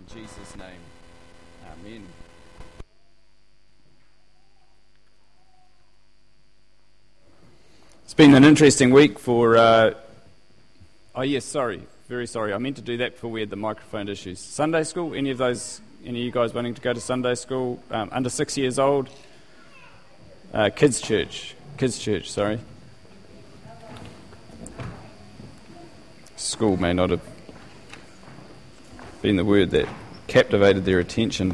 In Jesus' name, amen. It's been an interesting week for... very sorry. I meant to do that before we had the microphone issues. Sunday school, any of you guys wanting to go to Sunday school? Under 6 years old? Kids church, sorry. School may not have been the word that captivated their attention.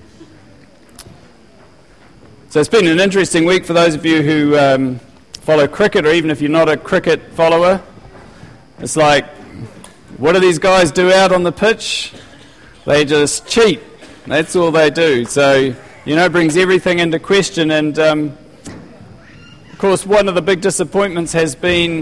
So it's been an interesting week for those of you who follow cricket, or even if you're not a cricket follower. It's like, what do these guys do out on the pitch? They just cheat. That's all they do. So, brings everything into question. And, of course, one of the big disappointments has been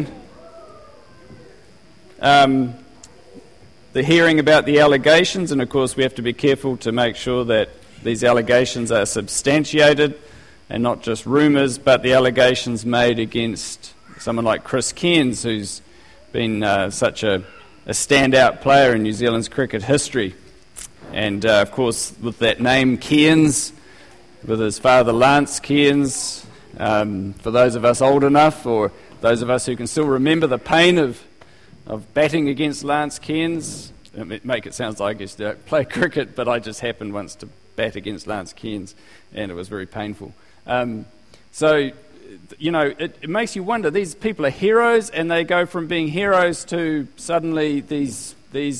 the hearing about the allegations. And, of course, we have to be careful to make sure that these allegations are substantiated and not just rumours, but the allegations made against someone like Chris Cairns, who's been such a standout player in New Zealand's cricket history. And, of course, with that name, Cairns, with his father, Lance Cairns, for those of us old enough, or those of us who can still remember the pain of batting against Lance Cairns. It make it sound like I used to play cricket, but I just happened once to bat against Lance Cairns, and it was very painful. It makes you wonder. These people are heroes, and they go from being heroes to suddenly these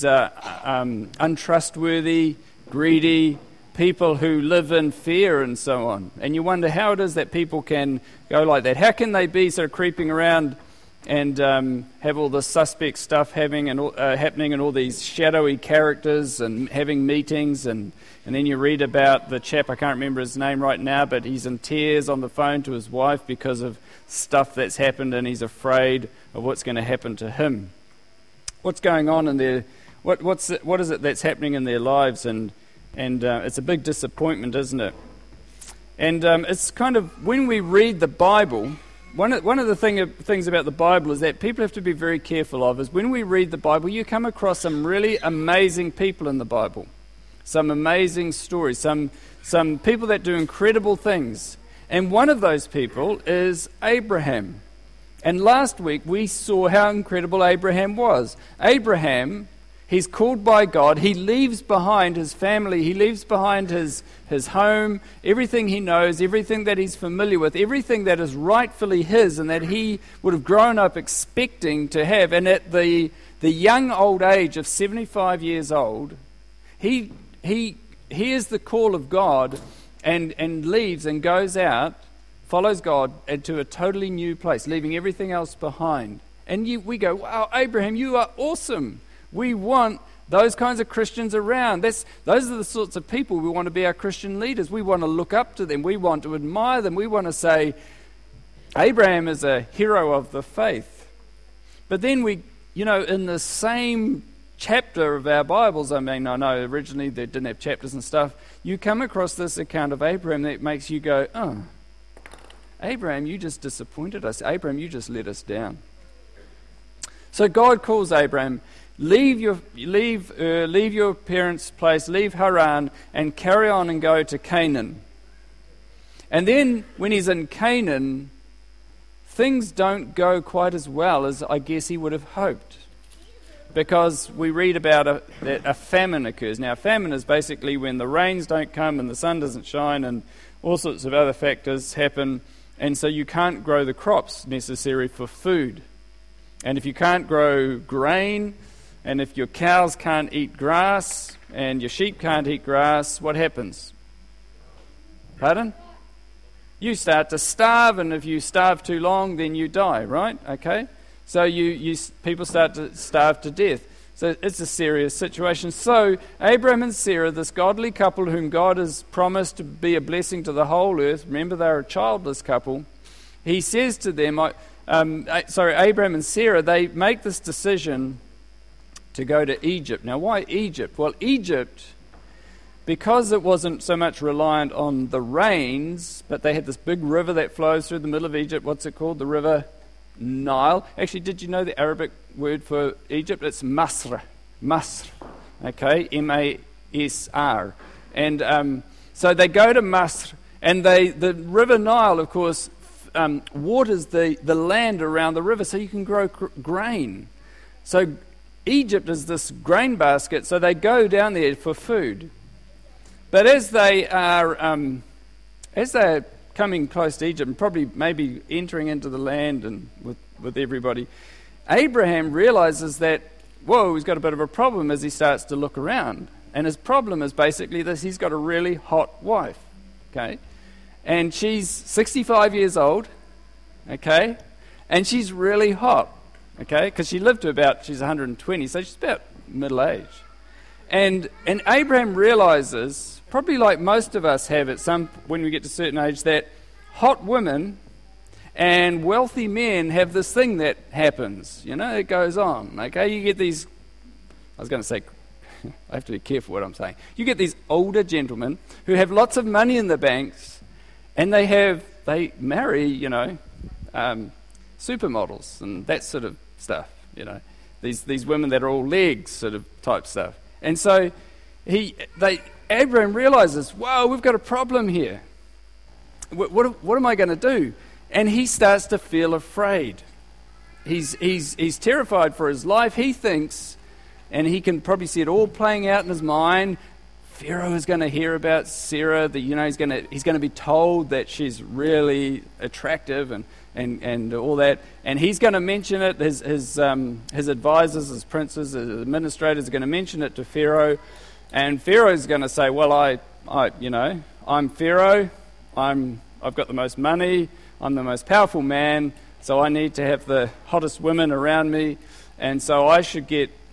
untrustworthy, greedy people who live in fear and so on. And you wonder how it is that people can go like that. How can they be sort of creeping around and have all this suspect stuff happening and all these shadowy characters and having meetings and then you read about the chap, I can't remember his name right now, but he's in tears on the phone to his wife because of stuff that's happened, and he's afraid of what's going to happen to him. What's going on in their... What is it that's happening in their lives? And it's a big disappointment, isn't it? And it's kind of... When we read the Bible... One of the things about the Bible is that people have to be very careful of is when we read the Bible, you come across some really amazing people in the Bible. Some amazing stories, some people that do incredible things. And one of those people is Abraham. And last week we saw how incredible Abraham was. Abraham, he's called by God. He leaves behind his family. He leaves behind his home, everything he knows, everything that he's familiar with, everything that is rightfully his and that he would have grown up expecting to have. And at the young old age of 75 years old, he hears the call of God and leaves and goes out, follows God into a totally new place, leaving everything else behind. And we go, wow, Abraham, you are awesome. We want those kinds of Christians around. Those are the sorts of people we want to be our Christian leaders. We want to look up to them. We want to admire them. We want to say, Abraham is a hero of the faith. But then in the same chapter of our Bibles, I know originally they didn't have chapters and stuff, you come across this account of Abraham that makes you go, oh, Abraham, you just disappointed us. Abraham, you just let us down. So God calls Abraham, leave your parents' place, leave Haran, and carry on and go to Canaan. And then when he's in Canaan, things don't go quite as well as I guess he would have hoped. Because we read about that a famine occurs. Now, famine is basically when the rains don't come and the sun doesn't shine and all sorts of other factors happen, and so you can't grow the crops necessary for food. And if you can't grow grain, and if your cows can't eat grass, and your sheep can't eat grass, what happens? Pardon? You start to starve, and if you starve too long, then you die, right? Okay? So people start to starve to death. So it's a serious situation. So Abraham and Sarah, this godly couple whom God has promised to be a blessing to the whole earth, remember they're a childless couple, he says to them, Abraham and Sarah, they make this decision to go to Egypt. Now, why Egypt? Well, Egypt, because it wasn't so much reliant on the rains, but they had this big river that flows through the middle of Egypt. What's it called? The River Nile. Actually, did you know the Arabic word for Egypt? It's Masr. Okay, Masr. And so they go to Masr, and the River Nile, of course, waters the land around the river so you can grow grain. So Egypt is this grain basket, so they go down there for food. But as they're coming close to Egypt, and probably maybe entering into the land and with everybody, Abraham realizes that, whoa, he's got a bit of a problem as he starts to look around. And his problem is basically this: he's got a really hot wife, okay? And she's 65 years old, okay? And she's really hot, okay? Because she lived to she's 120, so she's about middle age. And Abraham realizes, probably like most of us have when we get to a certain age, that hot women and wealthy men have this thing that happens. It goes on, okay? You get these, I was going to say, I have to be careful what I'm saying. You get these older gentlemen who have lots of money in the banks, and they marry, supermodels and that sort of stuff, These women that are all legs sort of type stuff. And so Abraham realizes, wow, we've got a problem here. What am I going to do? And he starts to feel afraid. He's terrified for his life. He thinks, and he can probably see it all playing out in his mind, Pharaoh is going to hear about Sarah. He's going to be told that she's really attractive and all that, and he's going to mention it. His advisors, his princes, his administrators are going to mention it to Pharaoh, and Pharaoh's going to say, "Well, I'm Pharaoh. I've got the most money. I'm the most powerful man. So I need to have the hottest women around me, and so I should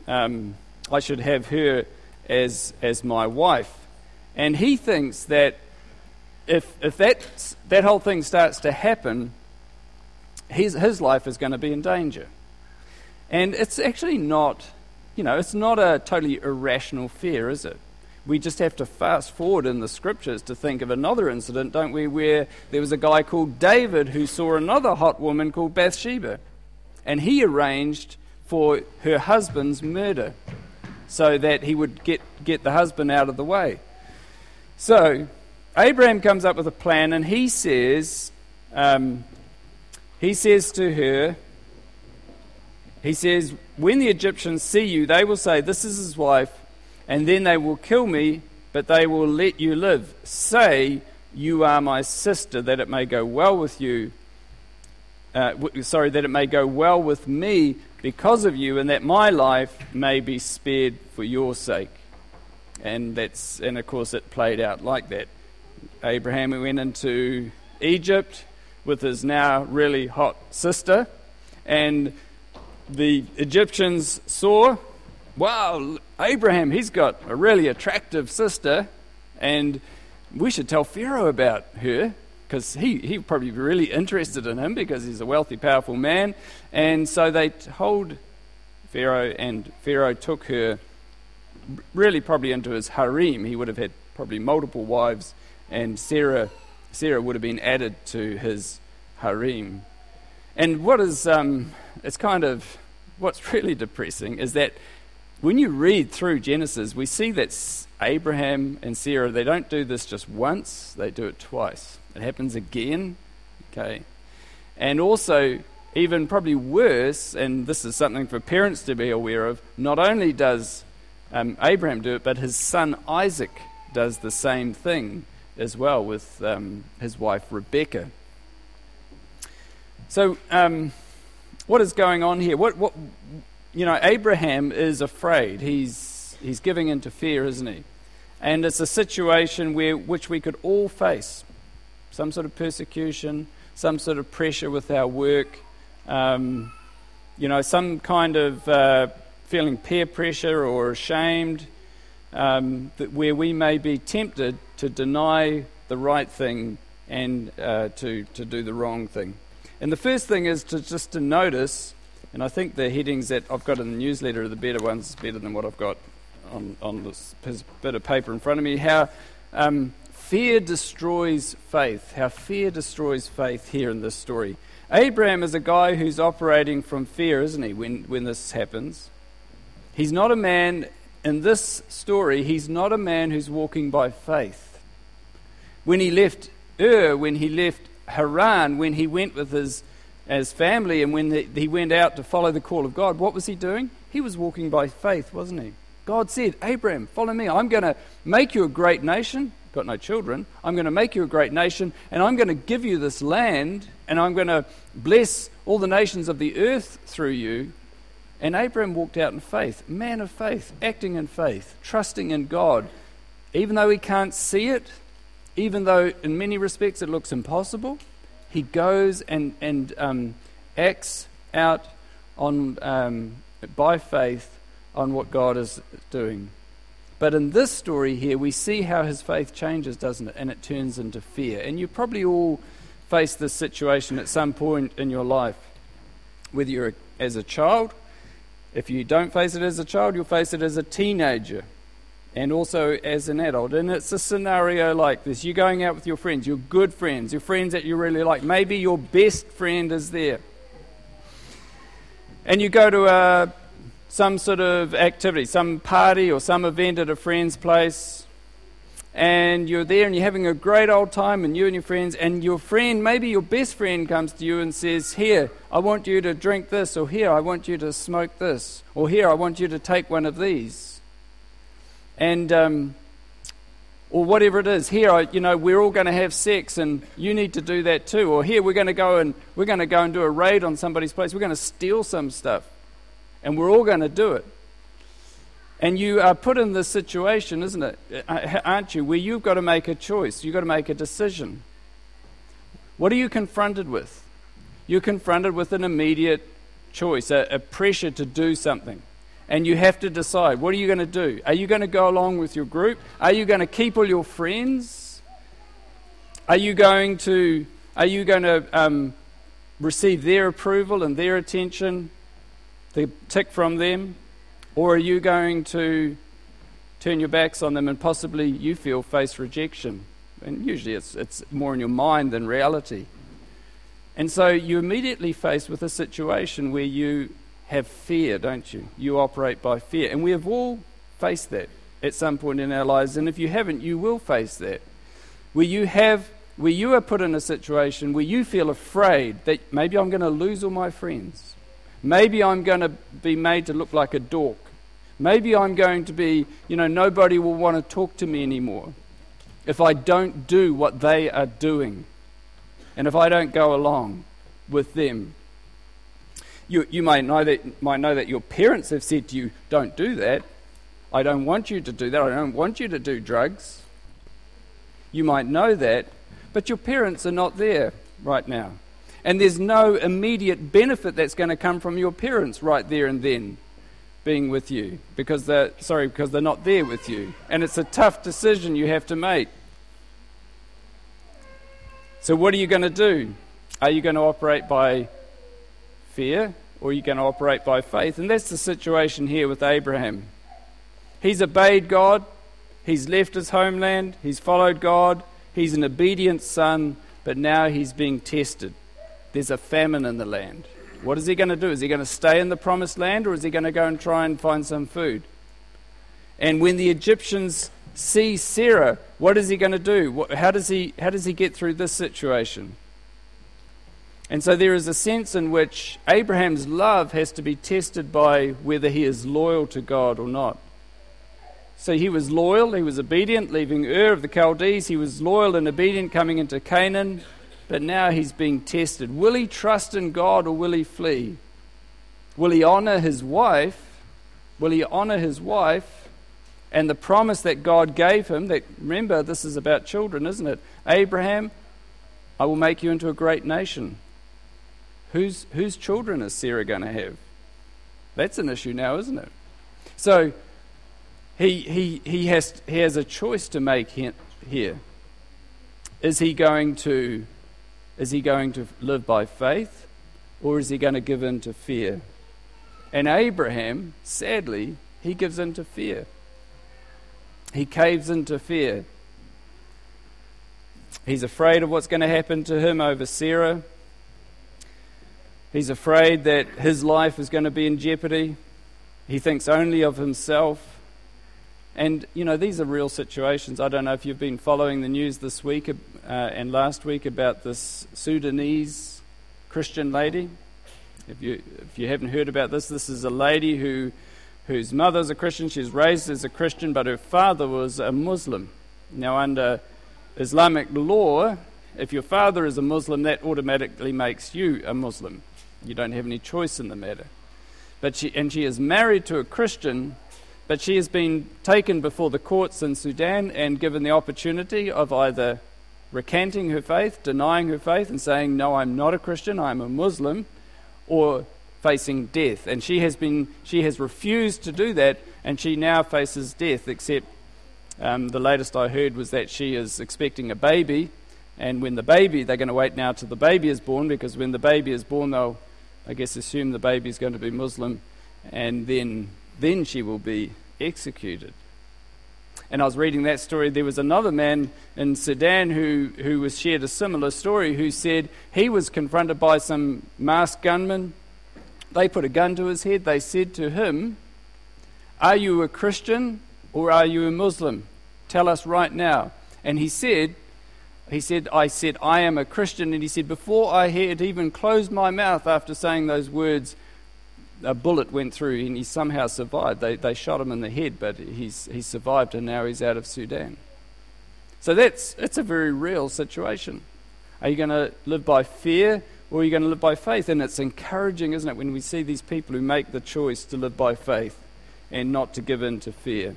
have her as my wife." And he thinks that if that whole thing starts to happen, his life is going to be in danger. And it's actually not, it's not a totally irrational fear, is it? We just have to fast forward in the scriptures to think of another incident, don't we, where there was a guy called David who saw another hot woman called Bathsheba, and he arranged for her husband's murder so that he would get the husband out of the way. So Abraham comes up with a plan, and he says to her, when the Egyptians see you, they will say, "This is his wife," and then they will kill me, but they will let you live. Say, "You are my sister, that it may go well with you." That it may go well with me because of you, and that my life may be spared for your sake. And of course it played out like that. Abraham went into Egypt with his now really hot sister, and the Egyptians saw, wow, Abraham, he's got a really attractive sister, and we should tell Pharaoh about her, because he'd probably be really interested in him because he's a wealthy, powerful man. And so they told Pharaoh, and Pharaoh took her really probably into his harem. He would have had probably multiple wives, and Sarah would have been added to his harem. And what's really depressing is that when you read through Genesis, we see that Abraham and Sarah, they don't do this just once, they do it twice. It happens again, okay? And also, even probably worse, and this is something for parents to be aware of, not only does Abraham do it, but his son Isaac does the same thing as well with his wife Rebecca. So, what is going on here? Abraham is afraid. He's giving into fear, isn't he? And it's a situation which we could all face. Some sort of persecution, some sort of pressure with our work, some kind of feeling peer pressure or ashamed, where we may be tempted to deny the right thing and to do the wrong thing. And the first thing is to notice, and I think the headings that I've got in the newsletter are the better ones, better than what I've got on this bit of paper in front of me, how fear destroys faith. How fear destroys faith here in this story. Abraham is a guy who's operating from fear, isn't he, when this happens? He's not a man in this story, he's not a man who's walking by faith. When he left when he left Haran, when he went with his family, and when he went out to follow the call of God, what was he doing? He was walking by faith, wasn't he? God said, Abraham, follow me. I'm going to make you a great nation. Got no children. I'm going to make you a great nation, and I'm going to give you this land, and I'm going to bless all the nations of the earth through you. And Abraham walked out in faith, man of faith, acting in faith, trusting in God. Even though he can't see it, even though in many respects it looks impossible, he goes and acts out on by faith on what God is doing. But in this story here, we see how his faith changes, doesn't it? And it turns into fear. And you probably all face this situation at some point in your life, whether you're as a child. If you don't face it as a child, you'll face it as a teenager and also as an adult. And it's a scenario like this. You're going out with your friends, your good friends, your friends that you really like. Maybe your best friend is there. And you go to some sort of activity, some party or some event at a friend's place, and you're there and you're having a great old time, and you and your friends, and your friend, maybe your best friend, comes to you and says, here, I want you to drink this, or here, I want you to smoke this, or here, I want you to take one of these. And or whatever it is, here, we're all going to have sex, and you need to do that too. Or here, we're going to go and do a raid on somebody's place. We're going to steal some stuff, and we're all going to do it. And you are put in this situation, isn't it? Aren't you? Where you've got to make a choice. You've got to make a decision. What are you confronted with? You're confronted with an immediate choice, a pressure to do something. And you have to decide, what are you going to do? Are you going to go along with your group? Are you going to keep all your friends? Are you going to receive their approval and their attention, the tick from them? Or are you going to turn your backs on them and possibly, you feel, face rejection? And usually it's more in your mind than reality. And so you're immediately faced with a situation where you have fear, don't you? You operate by fear. And we have all faced that at some point in our lives. And if you haven't, you will face that. Where you are put in a situation where you feel afraid that maybe I'm going to lose all my friends. Maybe I'm going to be made to look like a dork. Maybe I'm going to be, nobody will want to talk to me anymore if I don't do what they are doing and if I don't go along with them. You might know that your parents have said to you, don't do that. I don't want you to do that. I don't want you to do drugs. You might know that, but your parents are not there right now. And there's no immediate benefit that's going to come from your parents right there and then being with you because they're not there with you. And it's a tough decision you have to make. So what are you going to do? Are you going to operate by fear or are you going to operate by faith? And that's the situation here with Abraham. He's obeyed God. He's left his homeland. He's followed God. He's an obedient son, but now he's being tested. There's a famine in the land. What is he going to do? Is he going to stay in the promised land or is he going to go and try and find some food? And when the Egyptians see Sarah, what is he going to do? How does he get through this situation? And so there is a sense in which Abraham's love has to be tested by whether he is loyal to God or not. So he was loyal, he was obedient, leaving Ur of the Chaldees. He was loyal and obedient coming into Canaan. But now he's being tested. Will he trust in God or will he flee? Will he honor his wife? Will he honor his wife and the promise that God gave him? That, remember, this is about children, isn't it? Abraham, I will make you into a great nation. Whose children is Sarah going to have? That's an issue now, isn't it? So he has a choice to make here. Is he going to live by faith, or is he going to give in to fear? And Abraham, sadly, he gives in to fear. He caves into fear. He's afraid of what's going to happen to him over Sarah. He's afraid that his life is going to be in jeopardy. He thinks only of himself. And, these are real situations. I don't know if you've been following the news this week and last week about this Sudanese Christian lady. If you haven't heard about this is a lady whose mother's a Christian. She's raised as a Christian, but her father was a Muslim. Now, under Islamic law, if your father is a Muslim, that automatically makes you a Muslim. You don't have any choice in the matter. She is married to a Christian, but she has been taken before the courts in Sudan and given the opportunity of either recanting her faith, denying her faith, and saying, "No, I'm not a Christian, I'm a Muslim," or facing death. And she has refused to do that, and she now faces death, except the latest I heard was that she is expecting a baby, and they're going to wait now till the baby is born, because when the baby is born, they'll, I guess, assume the baby is going to be Muslim, and then she will be executed. And I was reading that story. There was another man in Sudan who was shared a similar story, who said he was confronted by some masked gunmen. They put a gun to his head. They said to him, "Are you a Christian or are you a Muslim? Tell us right now." And he said, "I said, I am a Christian." And he said, before I had even closed my mouth after saying those words, a bullet went through, and he somehow survived. They shot him in the head, but he survived, and now he's out of Sudan. So it's a very real situation. Are you going to live by fear, or are you going to live by faith? And it's encouraging, isn't it, when we see these people who make the choice to live by faith and not to give in to fear.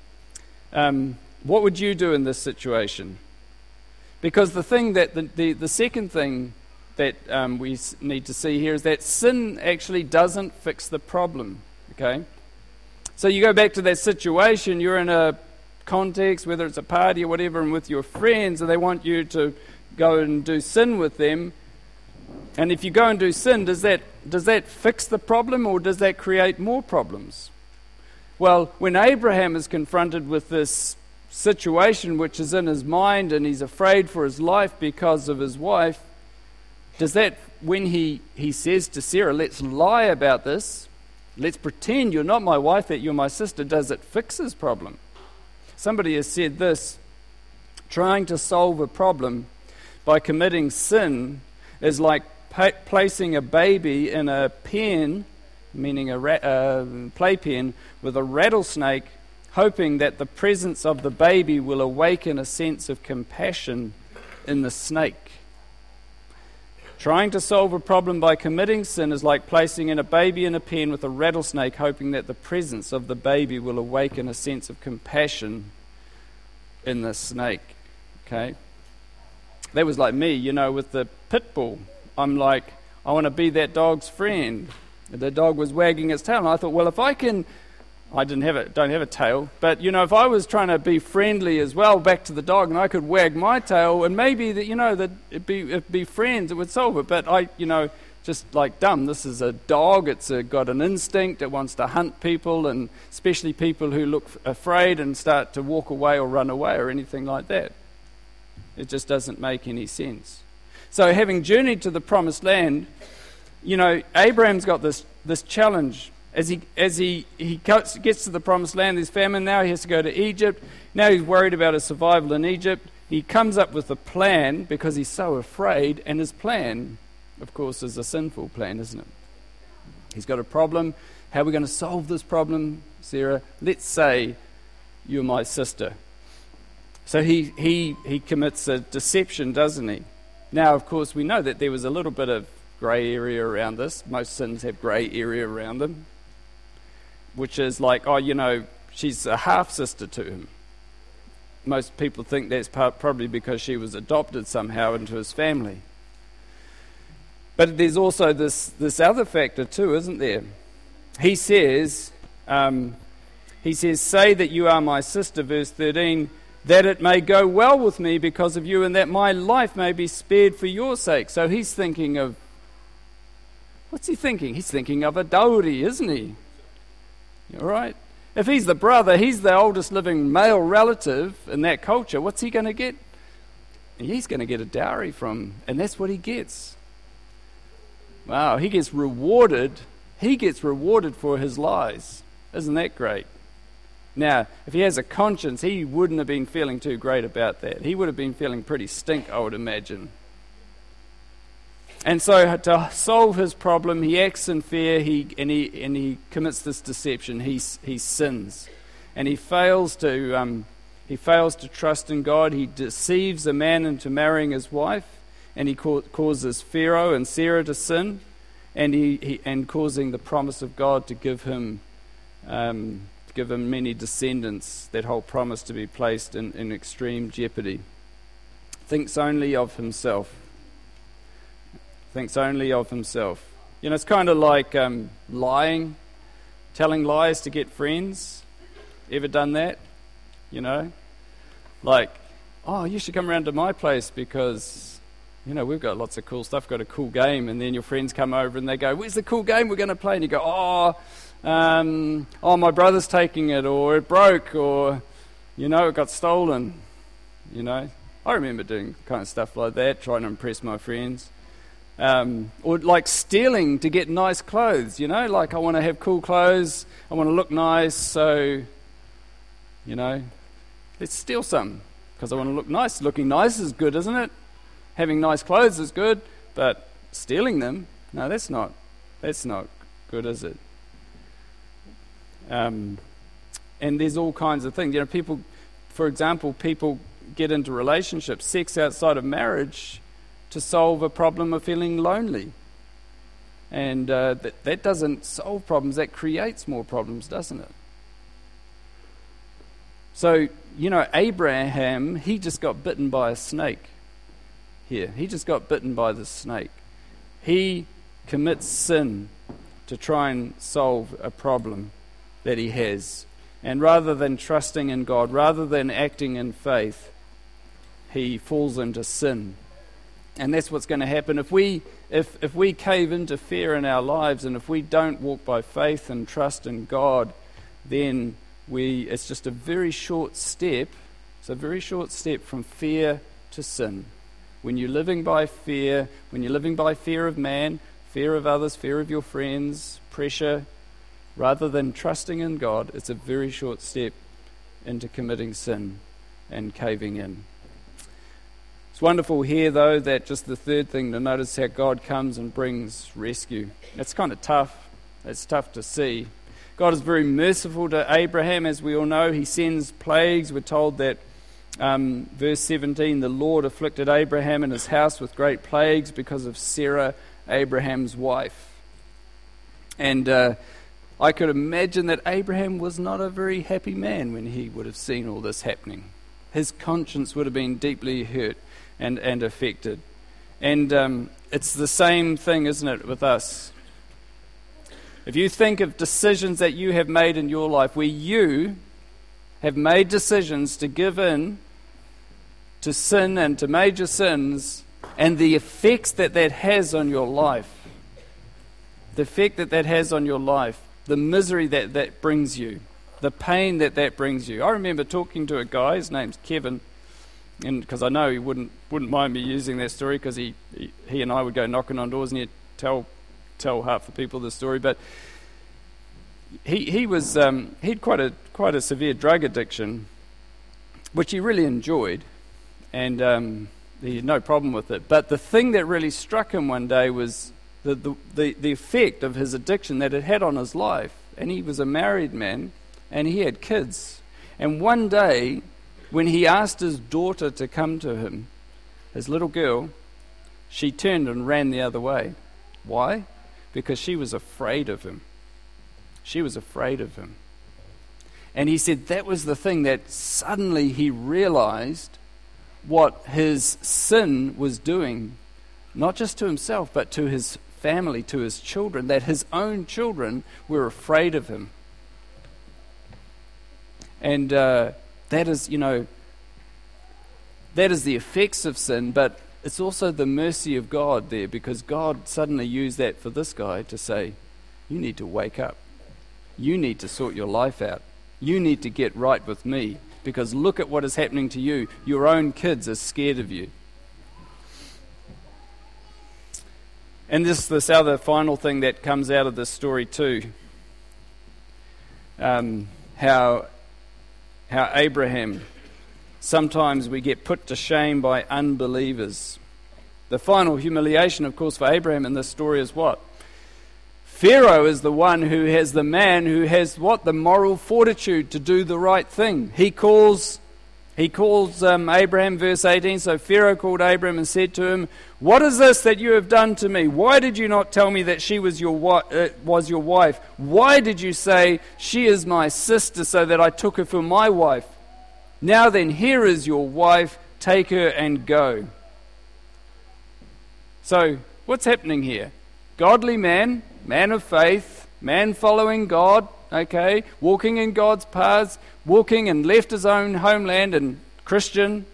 What would you do in this situation? Because the second thing that we need to see here is that sin actually doesn't fix the problem, okay? So you go back to that situation, you're in a context, whether it's a party or whatever, and with your friends, and they want you to go and do sin with them. And if you go and do sin, does that fix the problem, or does that create more problems? Well, when Abraham is confronted with this situation which is in his mind, and he's afraid for his life because of his wife, does that, when he says to Sarah, "Let's lie about this, let's pretend you're not my wife, that you're my sister," does it fix his problem? Somebody has said this: trying to solve a problem by committing sin is like placing a baby in a pen, meaning a playpen, with a rattlesnake, hoping that the presence of the baby will awaken a sense of compassion in the snake. Trying to solve a problem by committing sin is like placing in a baby in a pen with a rattlesnake, hoping that the presence of the baby will awaken a sense of compassion in the snake. Okay? That was like me, with the pit bull. I'm like, I want to be that dog's friend. The dog was wagging its tail, and I thought, well, if I don't have a tail, but if I was trying to be friendly as well back to the dog, and I could wag my tail, and maybe that it'd be friends, it would solve it. But I just like dumb. This is a dog. It's got an instinct. It wants to hunt people, and especially people who look afraid and start to walk away or run away or anything like that. It just doesn't make any sense. So, having journeyed to the promised land, Abraham's got this challenge. As he gets to the promised land, there's famine now, he has to go to Egypt. Now he's worried about his survival in Egypt. He comes up with a plan because he's so afraid, and his plan, of course, is a sinful plan, isn't it? He's got a problem. How are we going to solve this problem, Sarah? Let's say you're my sister. So he commits a deception, doesn't he? Now, of course, we know that there was a little bit of grey area around this. Most sins have grey area around them, which is like, she's a half-sister to him. Most people think that's probably because she was adopted somehow into his family. But there's also this other factor too, isn't there? He says, "Say that you are my sister," verse 13, "that it may go well with me because of you, and that my life may be spared for your sake." So he's thinking of, what's he thinking? He's thinking of a dowry, isn't he? All right? If he's the brother, he's the oldest living male relative in that culture, what's he going to get? He's going to get a dowry from, and that's what he gets. Wow, he gets rewarded. He gets rewarded for his lies. Isn't that great? Now, if he has a conscience, he wouldn't have been feeling too great about that. He would have been feeling pretty stink, I would imagine. And so to solve his problem, he acts in fear, he commits this deception. He sins. And he fails to trust in God. He deceives a man into marrying his wife, and he causes Pharaoh and Sarah to sin, and causing the promise of God to give him many descendants, that whole promise to be placed in extreme jeopardy. Thinks only of himself. Thinks only of himself. You know, it's kind of like lying, telling lies to get friends. Ever done that? You know? Like, oh, you should come around to my place because, you know, we've got lots of cool stuff, got a cool game. And then your friends come over and they go, where's the cool game we're going to play? And you go, my brother's taking it, or it broke, or, you know, it got stolen. You know? I remember doing kind of stuff like that, trying to impress my friends. Or like stealing to get nice clothes, you know, like I want to have cool clothes, I want to look nice, so, you know, let's steal some, because I want to look nice. Looking nice is good, isn't it? Having nice clothes is good, but stealing them, no, that's not good, is it? And there's all kinds of things, you know, people, for example, people get into relationships, sex outside of marriage, to solve a problem of feeling lonely. And that doesn't solve problems, that creates more problems, doesn't it? So, you know, Abraham, he just got bitten by a snake here. He just got bitten by the snake. He commits sin to try and solve a problem that he has. And rather than trusting in God, rather than acting in faith, he falls into sin. And that's what's going to happen if we cave into fear in our lives, and if we don't walk by faith and trust in God, then it's just a very short step. It's a very short step from fear to sin. When you're living by fear, when you're living by fear of man, fear of others, fear of your friends, pressure, rather than trusting in God, it's a very short step into committing sin and caving in. It's wonderful here, though, that just the third thing to notice, how God comes and brings rescue. It's kind of tough. It's tough to see. God is very merciful to Abraham, as we all know. He sends plagues. We're told that, verse 17, the Lord afflicted Abraham and his house with great plagues because of Sarah, Abraham's wife. And I could imagine that Abraham was not a very happy man when he would have seen all this happening. His conscience would have been deeply hurt and affected. And it's the same thing, isn't it, with us? If you think of decisions that you have made in your life where you have made decisions to give in to sin and to major sins, and the effects that has on your life, the effect that has on your life, the misery that brings you, the pain that brings you. I remember talking to a guy, his name's Kevin, and because I know he wouldn't mind me using that story, because he and I would go knocking on doors and he'd tell half the people the story. But he'd quite a severe drug addiction, which he really enjoyed, and he had no problem with it. But the thing that really struck him one day was the effect of his addiction that it had on his life. And he was a married man, and he had kids. And one day, when he asked his daughter to come to him, his little girl, she turned and ran the other way. Why? Because she was afraid of him. She was afraid of him. And he said that was the thing that suddenly he realized what his sin was doing, not just to himself, but to his family, to his children, that his own children were afraid of him. And that is the effects of sin, but it's also the mercy of God there, because God suddenly used that for this guy to say, you need to wake up. You need to sort your life out. You need to get right with me, because look at what is happening to you. Your own kids are scared of you. And this other final thing that comes out of this story too, how how Abraham, sometimes we get put to shame by unbelievers. The final humiliation, of course, for Abraham in this story is what? Pharaoh is the one who has the man who has what? The moral fortitude to do the right thing. He calls Abraham, verse 18, so Pharaoh called Abraham and said to him, "What is this that you have done to me? Why did you not tell me that she was your wife? Why did you say, 'She is my sister,' so that I took her for my wife? Now then, here is your wife, take her and go." So, what's happening here? Godly man of faith, man following God, okay, walking in God's paths, walking and left his own homeland and Christian,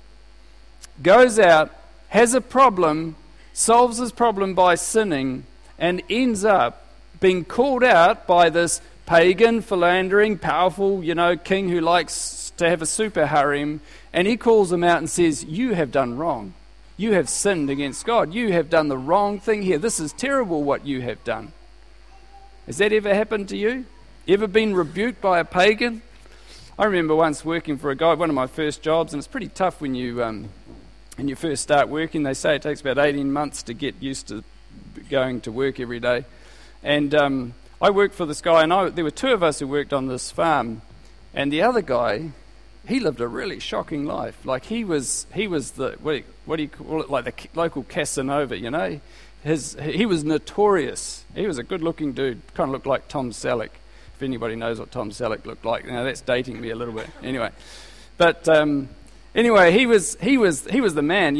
goes out, has a problem, solves his problem by sinning, and ends up being called out by this pagan, philandering, powerful, king who likes to have a super harem, and he calls him out and says, "You have done wrong. You have sinned against God. You have done the wrong thing here. This is terrible what you have done." Has that ever happened to you? Ever been rebuked by a pagan? I remember once working for a guy, one of my first jobs, and it's pretty tough when you first start working. They say it takes about 18 months to get used to going to work every day. And I worked for this guy, and there were two of us who worked on this farm, and the other guy, he lived a really shocking life. Like he was the what do you call it? Like the local Casanova, He was notorious. He was a good-looking dude, kind of looked like Tom Selleck. If anybody knows what Tom Selleck looked like, now that's dating me a little bit. Anyway, but anyway, he was the man,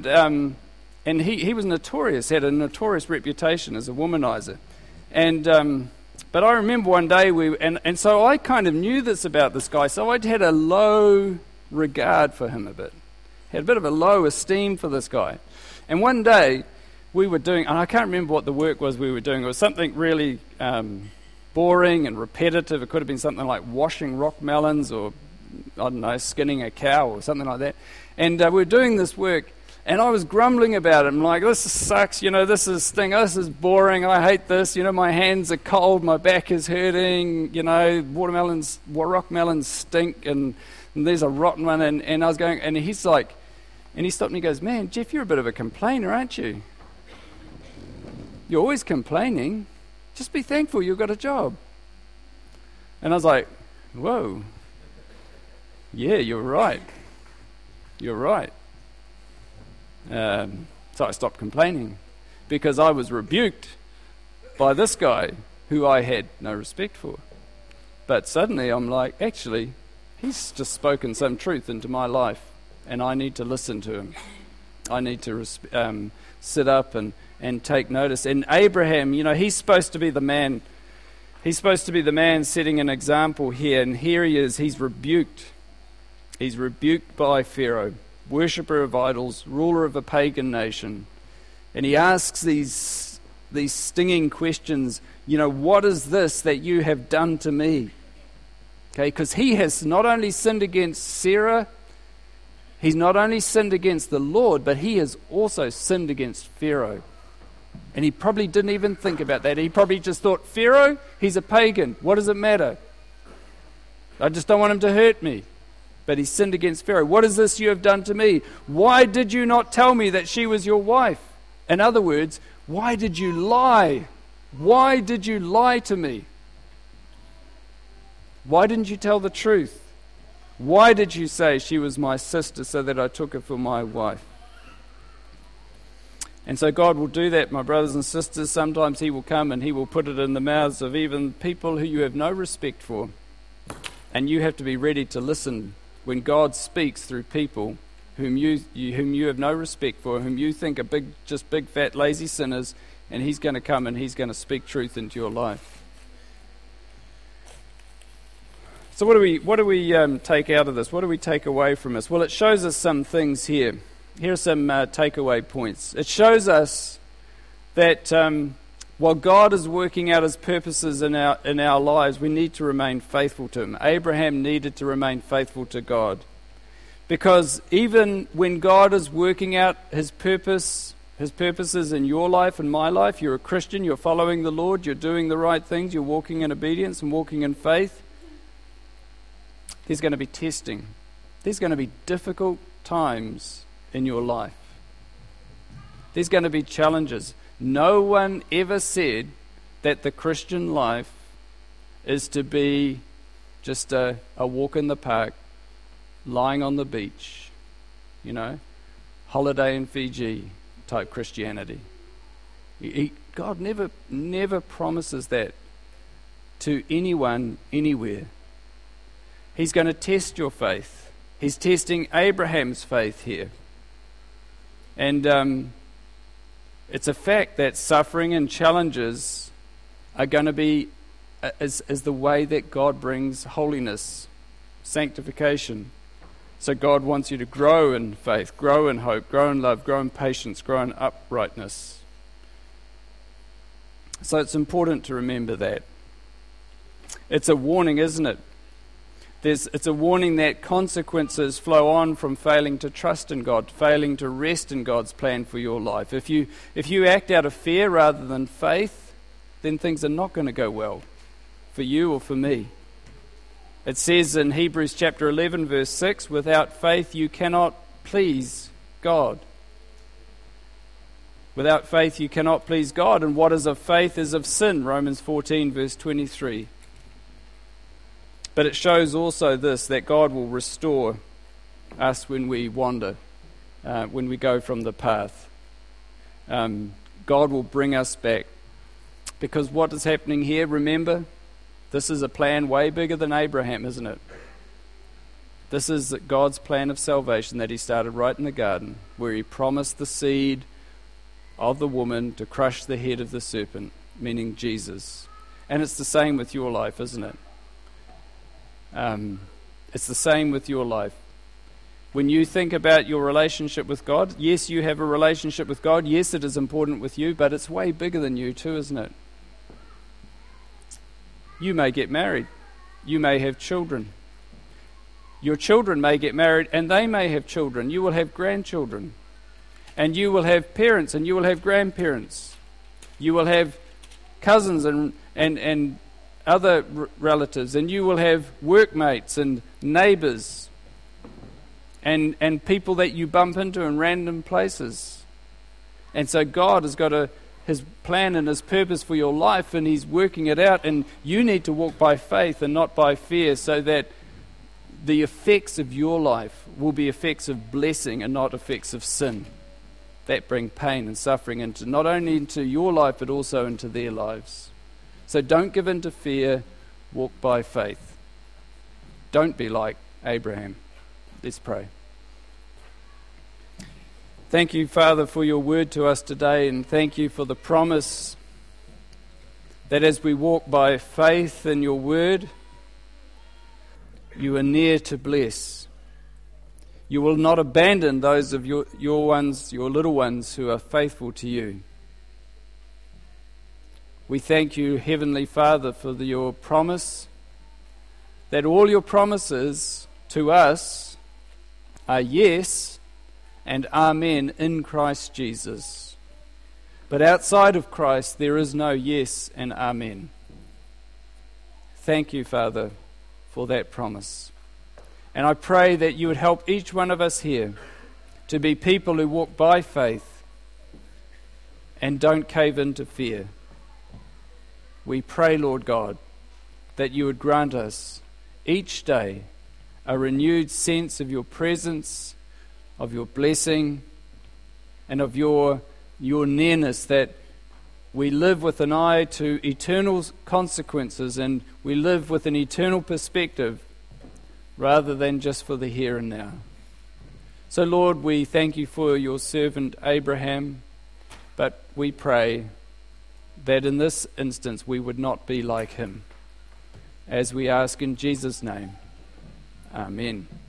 and he was notorious. Had a notorious reputation as a womanizer, and. But I remember one day and so I kind of knew this about this guy, so I'd had a low regard for him a bit. Had a bit of a low esteem for this guy. And one day we were doing, and I can't remember what the work was we were doing, it was something really boring and repetitive. It could have been something like washing rock melons or, I don't know, skinning a cow or something like that. And we were doing this work, and I was grumbling about it. I'm like, this sucks, this is boring, I hate this, my hands are cold, my back is hurting, rock melons stink, and there's a rotten one, and I was going, and he's like, and he stopped and he goes, "Man, Jeff, you're a bit of a complainer, aren't you? You're always complaining, just be thankful you've got a job." And I was like, whoa, yeah, you're right. So I stopped complaining because I was rebuked by this guy who I had no respect for. But suddenly I'm like, actually, he's just spoken some truth into my life, and I need to listen to him. I need to sit up and take notice. And Abraham, he's supposed to be the man. He's supposed to be the man setting an example here, and here he is. He's rebuked. He's rebuked by Pharaoh, worshipper of idols, ruler of a pagan nation. And he asks these stinging questions, what is this that you have done to me? Okay, because he has not only sinned against Sarah, he's not only sinned against the Lord, but he has also sinned against Pharaoh. And he probably didn't even think about that. He probably just thought, Pharaoh, he's a pagan. What does it matter? I just don't want him to hurt me. But he sinned against Pharaoh. What is this you have done to me? Why did you not tell me that she was your wife? In other words, why did you lie? Why did you lie to me? Why didn't you tell the truth? Why did you say she was my sister so that I took her for my wife? And so God will do that, my brothers and sisters. Sometimes he will come and he will put it in the mouths of even people who you have no respect for. And you have to be ready to listen when God speaks through people whom you have no respect for, whom you think are big fat lazy sinners, and he's going to come and he's going to speak truth into your life. So what do we take out of this? What do we take away from this? Well, it shows us some things here. Here are some takeaway points. It shows us that while God is working out his purposes in our lives, we need to remain faithful to him. Abraham needed to remain faithful to God. Because even when God is working out his purposes in your life and my life, you're a Christian, you're following the Lord, you're doing the right things, you're walking in obedience and walking in faith, There's going to be testing. There's going to be difficult times in your life. There's going to be challenges. No one ever said that the Christian life is to be just a walk in the park, lying on the beach, holiday in Fiji type Christianity. God never promises that to anyone, anywhere. He's going to test your faith. He's testing Abraham's faith here. And it's a fact that suffering and challenges are going to be is the way that God brings holiness, sanctification. So God wants you to grow in faith, grow in hope, grow in love, grow in patience, grow in uprightness. So it's important to remember that. It's a warning, isn't it? It's a warning that consequences flow on from failing to trust in God, failing to rest in God's plan for your life. If you act out of fear rather than faith, then things are not going to go well for you or for me. It says in Hebrews chapter 11 verse 6, without faith you cannot please God. Without faith you cannot please God, and what is of faith is of sin, Romans 14 verse 23. But it shows also this, that God will restore us when we wander, when we go from the path. God will bring us back. Because what is happening here, remember, this is a plan way bigger than Abraham, isn't it? This is God's plan of salvation that he started right in the garden, where he promised the seed of the woman to crush the head of the serpent, meaning Jesus. And it's the same with your life, isn't it? It's the same with your life. When you think about your relationship with God, yes, you have a relationship with God. Yes, it is important with you, but it's way bigger than you too, isn't it? You may get married. You may have children. Your children may get married and they may have children. You will have grandchildren. And you will have parents and you will have grandparents. You will have cousins and other relatives, and you will have workmates and neighbours and people that you bump into in random places. And so God has got his plan and his purpose for your life, and he's working it out, and you need to walk by faith and not by fear, so that the effects of your life will be effects of blessing and not effects of sin that bring pain and suffering into not only into your life but also into their lives. So don't give in to fear, walk by faith. Don't be like Abraham. Let's pray. Thank you, Father, for your word to us today, and thank you for the promise that as we walk by faith in your word, you are near to bless. You will not abandon those of your little ones who are faithful to you. We thank you, Heavenly Father, for your promise that all your promises to us are yes and amen in Christ Jesus. But outside of Christ, there is no yes and amen. Thank you, Father, for that promise. And I pray that you would help each one of us here to be people who walk by faith and don't cave into fear. We pray, Lord God, that you would grant us each day a renewed sense of your presence, of your blessing, and of your nearness, that we live with an eye to eternal consequences and we live with an eternal perspective rather than just for the here and now. So, Lord, we thank you for your servant Abraham, but we pray that in this instance we would not be like him. As we ask in Jesus' name, amen.